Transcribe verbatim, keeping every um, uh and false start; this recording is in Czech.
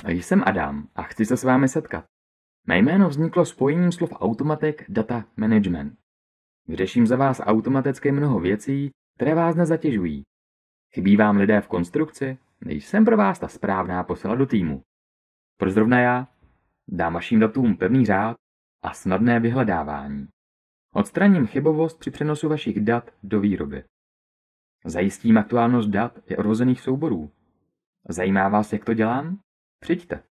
Jsem Adam a chci se s vámi setkat. Mé jméno vzniklo spojením slov Automatic Data Management. Vyřeším za vás automaticky mnoho věcí, které vás nezatěžují. Chybí vám lidé v konstrukci? Nejsem pro vás ta správná posila do týmu. Proč zrovna já? Dám vašim datům pevný řád a snadné vyhledávání. Odstraním chybovost při přenosu vašich dat do výroby. Zajistím aktuálnost dat i odvozených souborů. Zajímá vás, jak to dělám? Přijďte.